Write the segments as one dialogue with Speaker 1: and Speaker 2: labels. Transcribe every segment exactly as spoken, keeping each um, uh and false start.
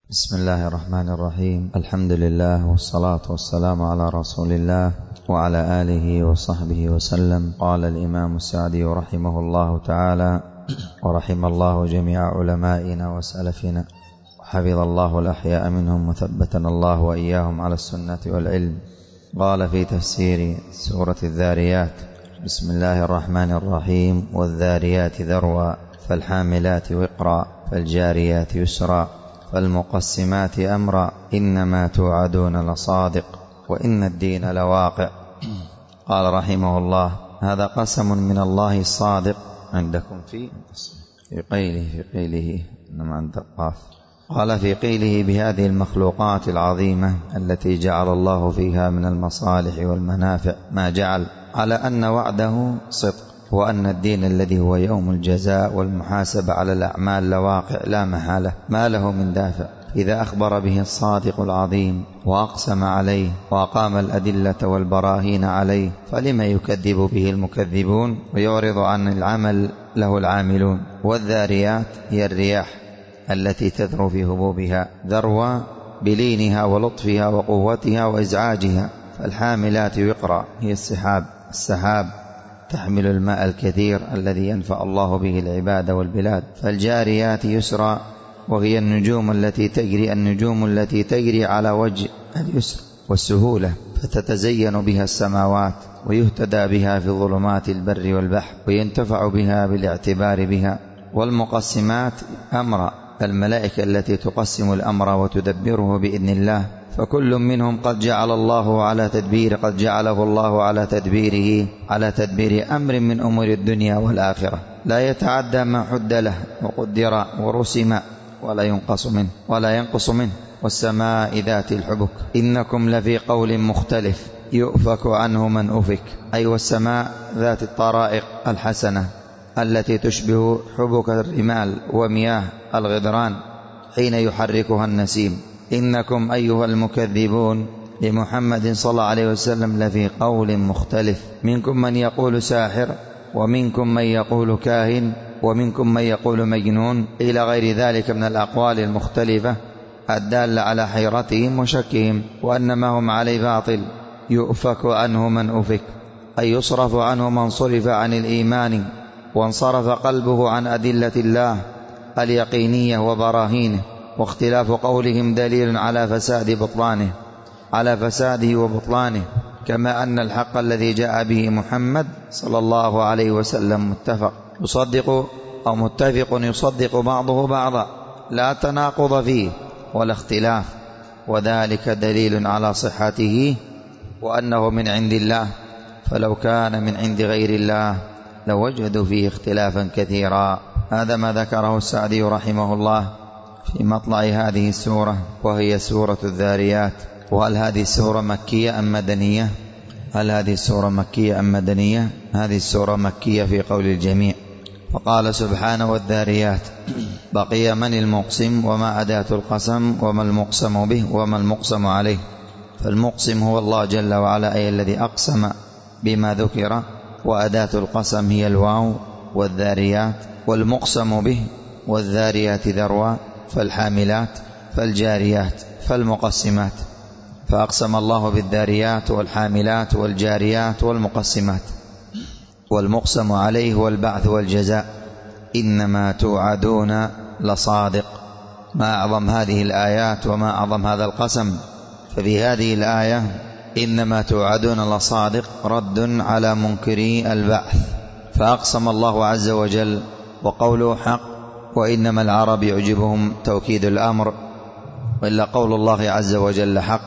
Speaker 1: بسم الله الرحمن الرحيم. الحمد لله والصلاة والسلام على رسول الله وعلى آله وصحبه وسلم. قال الإمام السعدي رحمه الله تعالى: ورحم الله جميع علمائنا وسلفنا وحفظ الله الأحياء منهم وثبتنا الله وإياهم على السنة والعلم. قال في تفسير سورة الذاريات: بسم الله الرحمن الرحيم: والذاريات ذروا فالحاملات وقرا فالجاريات يسرا فالمقسمات أمرا إنما توعدون لصادق وإن الدين لواقع. قال رحمه الله: هذا قسم من الله الصادق. عندكم في في قيله في قيله إنما عند القاف. قال في قيله: بهذه المخلوقات العظيمة التي جعل الله فيها من المصالح والمنافع ما جعل، على أن وعده صدق، وأن الدين الذي هو يوم الجزاء والمحاسبة على الأعمال لواقع لا محالة، ما له من دافع. إذا أخبر به الصادق العظيم وأقسم عليه وأقام الأدلة والبراهين عليه، فلما يكذب به المكذبون ويعرض عن العمل له العاملون. والذاريات هي الرياح التي تذرو في هبوبها ذروة بلينها ولطفها وقوتها وإزعاجها. فالحاملات وقرا هي السحاب السحاب تحمل الماء الكثير الذي ينفع الله به العباد والبلاد. فالجاريات يسرا وهي النجوم التي تجري النجوم التي تجري على وجه اليسر والسهولة، فتتزين بها السماوات ويهتدى بها في ظلمات البر والبحر وينتفع بها بالاعتبار بها. والمقسمات أمرا الملائكة التي تقسم الأمر وتدبره بإذن الله، فكل منهم قد جعل الله على تدبير قد جعله الله على تدبيره على تدبير أمر من أمور الدنيا والآخرة، لا يتعدى ما حد له وقدر ورسم ولا ينقص منه ولا ينقص منه. والسماء ذات الحبك إنكم لفي قول مختلف يؤفك عنه من أفك، أي والسماء ذات الطرائق الحسنة التي تشبه حبك الرمال ومياه الغدران حين يحركها النسيم. إنكم أيها المكذبون لمحمد صلى الله عليه وسلم لفي قول مختلف، منكم من يقول ساحر، ومنكم من يقول كاهن، ومنكم من يقول مجنون، إلى غير ذلك من الأقوال المختلفة الدالة على حيرتهم وشكهم وأنما هم عليه باطل. يؤفك عنه من أفك، أي يصرف عنه من صرف عن الإيمان وانصرف قلبه عن أدلة الله اليقينية وبراهينه. واختلاف قولهم دليل على فساد بطلانه على فساده وبطلانه، كما أن الحق الذي جاء به محمد صلى الله عليه وسلم متفق يصدق أو متفق يصدق بعضه بعضا، لا تناقض فيه ولا اختلاف، وذلك دليل على صحته وأنه من عند الله. فلو كان من عند غير الله لوجدوا فيه اختلافا كثيرا. هذا ما ذكره السعدي رحمه الله في مطلع هذه السورة، وهي سورة الذاريات. وهل هذه السورة مكية أم مدنية؟ هل هذه السورة مكية أم مدنية؟ هذه السورة مكية في قول الجميع. فقال سبحانه: والذاريات. بقي من المقسم وما أداة القسم وما المقسم به وما المقسم عليه. فالمقسم هو الله جل وعلا، أي الذي أقسم بما ذكر، وأداة القسم هي الواو والذاريات. والمقسم به والذاريات ذروا فالحاملات فالجاريات فالمقسمات. فأقسم الله بالذاريات والحاملات والجاريات والمقسمات. والمقسم عليه هو البعث والجزاء. إنما توعدون لصادق. ما أعظم هذه الآيات وما أعظم هذا القسم. ففي هذه الآية إنما توعدون لصادق رد على منكري البعث، فأقسم الله عز وجل وقوله حق، وإنما العرب يعجبهم توكيد الأمر، وإلا قول الله عز وجل حق.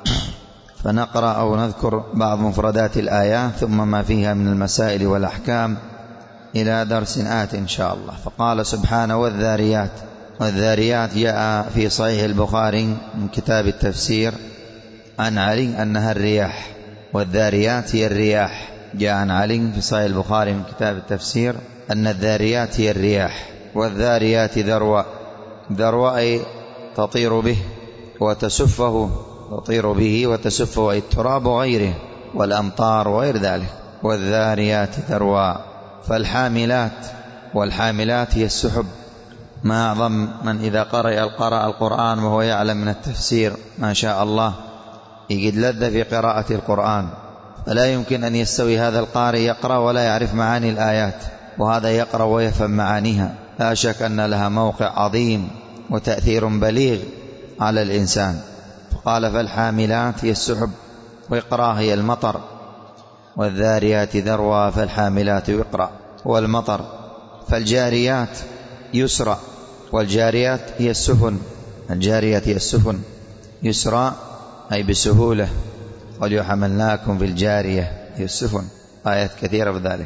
Speaker 1: فنقرأ أو نذكر بعض مفردات الآية ثم ما فيها من المسائل والأحكام إلى درس آت إن شاء الله. فقال سبحانه: والذاريات. والذاريات جاء في صحيح البخاري من كتاب التفسير عن علي أنها الرياح. والذاريات هي الرياح. جاء عن علي في صحيح البخاري من كتاب التفسير أن الذاريات هي الرياح. والذاريات ذروا. ذروا أي تطير به وتسفه تطير به وتسفه، أي التراب وغيره والأمطار وغير ذلك. والذاريات ذروا. فالحاملات. والحاملات هي السحب ما أعظم من إذا قرأ قرأ القرآن وهو يعلم من التفسير ما شاء الله يجد لذة في قراءة القرآن. فلا يمكن أن يستوي هذا القارئ يقرأ ولا يعرف معاني الآيات، وهذا يقرأ ويفهم معانيها. لا شك أن لها موقع عظيم وتأثير بليغ على الإنسان. فقال فالحاملات هي السحب، وإقرأ هي المطر، والذاريات ذروا، فالحاملات يقرأ هو المطر، فالجاريات يسرى، والجاريات هي السفن، الجاريات هي السفن، يسرى أي بسهولة، وليحملناكم في الجارية هي السفن، آيات كثيرة بذلك.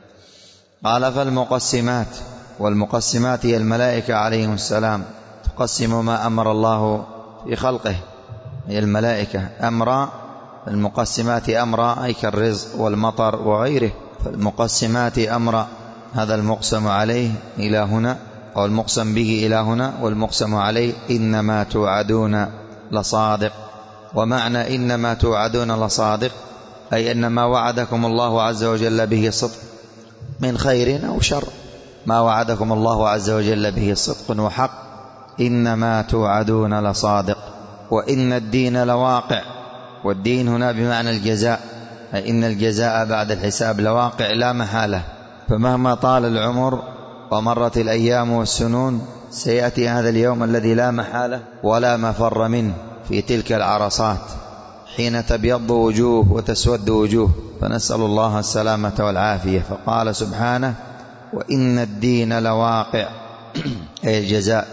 Speaker 1: قال فالمقسمات، والمقسمات هي الملائكة عليهم السلام، تقسم ما أمر الله في خلقه، هي الملائكة أمرا، المقسمات أمرا أي كالرزق والمطر وغيره. فالمقسمات أمرا، هذا المقسم عليه إلى هنا، أو المقسم به إلى هنا، والمقسم عليه إنما توعدون لصادق. ومعنى إنما توعدون لصادق أي إن ما وعدكم الله عز وجل به صدق من خير أو شر، ما وعدكم الله عز وجل به صدق وحق، إنما توعدون لصادق. وإن الدين لواقع، والدين هنا بمعنى الجزاء، أي إن الجزاء بعد الحساب لواقع لا محالة. فمهما طال العمر ومرت الأيام والسنون سيأتي هذا اليوم الذي لا محالة ولا مفر منه، في تلك العرصات حين تبيض وجوه وتسود وجوه، فنسأل الله السلامة والعافية. فقال سبحانه وإن الدين لواقع أي الجزاء.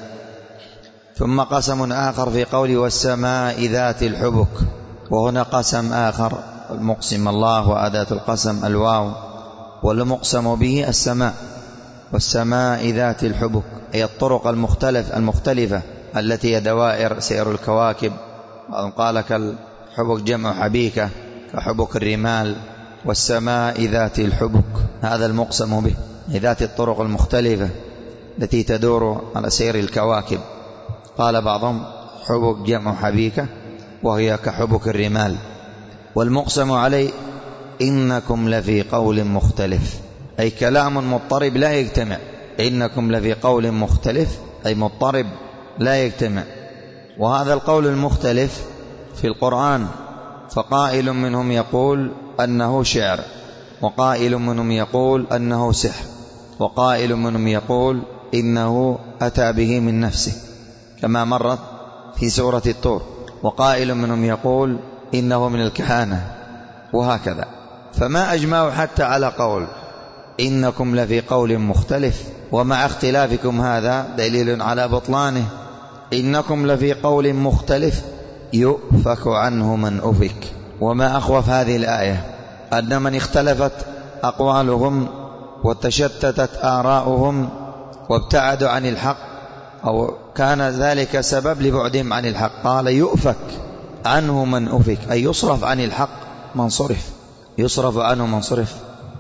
Speaker 1: ثم قسم آخر في قوله والسماء ذات الحبك، وهنا قسم آخر، المقسم الله وأداة القسم الواو، والمقسم به السماء، والسماء ذات الحبك أي الطرق المختلف المختلفة التي هي دوائر سير الكواكب، قال كالحبك جمع حبيكة كحبك الرمال، والسماء ذات الحبك هذا المقسم به، ذات الطرق المختلفة التي تدور على سير الكواكب. قال بعضهم حبك جمع حبيكة وهي كحبك الرمال. والمقسم عليه إنكم لفي قول مختلف، أي كلام مضطرب لا يجتمع، إنكم لفي قول مختلف أي مضطرب لا يجتمع. وهذا القول المختلف في القرآن، فقائل منهم يقول أنه شعر، وقائل منهم يقول أنه سحر، وقائل منهم يقول إنه أتى به من نفسه كما مرت في سورة الطور، وقائل منهم يقول إنه من الكهانة، وهكذا. فما أجمعوا حتى على قول إنكم لفي قول مختلف، ومع اختلافكم هذا دليل على بطلانه. إنكم لفي قول مختلف يؤفك عنه من أفك. وما أخوف هذه الآية أن من اختلفت أقوالهم وتشتتت آراؤهم وابتعدوا عن الحق، أو كان ذلك سبب لبعدهم عن الحق، قال يؤفك عنه من أفك أي يصرف عن الحق من صرف، يصرف عنه من صرف،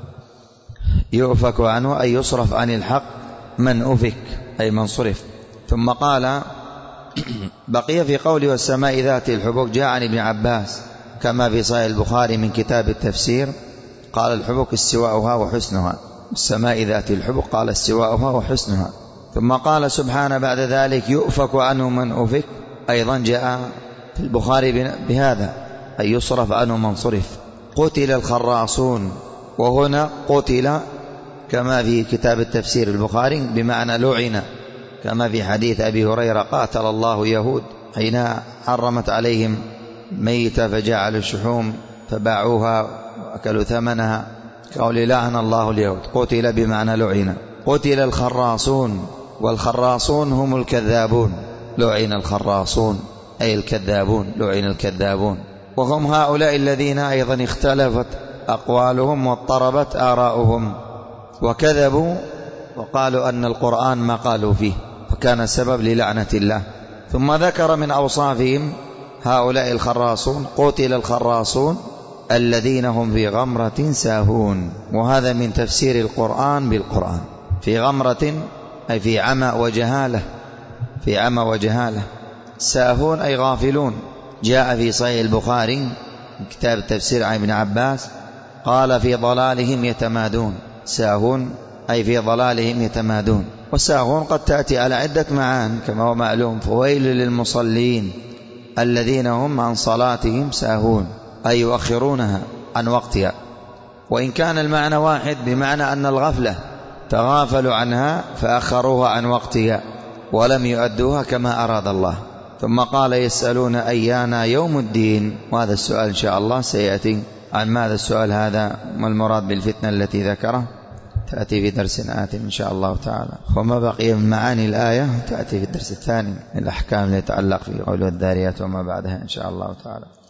Speaker 1: يؤفك عنه أي يصرف عن الحق من أفك أي من صرف. ثم قال بقي في قوله والسماء ذات الحبك، جاء عن ابن عباس كما في صحيح البخاري من كتاب التفسير، قال الحبك استواؤها وحسنها، السماء ذات الحبك قال استواؤها وحسنها. ثم قال سبحانه بعد ذلك يؤفك عنه من أفك، أيضا جاء في البخاري بهذا أي يصرف عنه من صرف. قتل الخراصون، وهنا قتل كما في كتاب التفسير البخاري بمعنى لعن، كما في حديث أبي هريرة قاتل الله يهود حين حرمت عليهم ميتة فجعلوا الشحوم فباعوها وأكلوا ثمنها، قول لعن الله اليهود، قتل بمعنى لعن. قتل الخراصون، والخراصون هم الكذابون، لعن الخراصون أي الكذابون، لعن الكذابون، وهم هؤلاء الذين أيضا اختلفت أقوالهم واضطربت آراؤهم وكذبوا وقالوا أن القرآن ما قالوا فيه، فكان سبب للعنة الله. ثم ذكر من أوصافهم هؤلاء الخراصون، قتل الخراصون الذين هم في غمرة ساهون، وهذا من تفسير القرآن بالقرآن، في غمرة أي في عمى وجهالة، في عمى وجهالة، ساهون أي غافلون. جاء في صحيح البخاري كتاب التفسير عن ابن عباس قال في ضلالهم يتمادون، ساهون أي في ضلالهم يتمادون. والساهون قد تأتي على عدة معان كما هو معلوم. فويل للمصلين الذين هم عن صلاتهم ساهون، أي يؤخرونها عن وقتها، وإن كان المعنى واحد بمعنى أن الغفلة تغافلوا عنها فأخروها عن وقتها ولم يؤدوها كما أراد الله. ثم قال يسألون أيانا يوم الدين، وهذا السؤال إن شاء الله سيأتي. عن ماذا السؤال هذا؟ ما المراد بالفتنة التي ذكره؟ تأتي في درس آت إن شاء الله تعالى. وما بقي من معاني الآية تأتي في الدرس الثاني، الأحكام التي تتعلق في قول الذاريات وما بعدها إن شاء الله تعالى.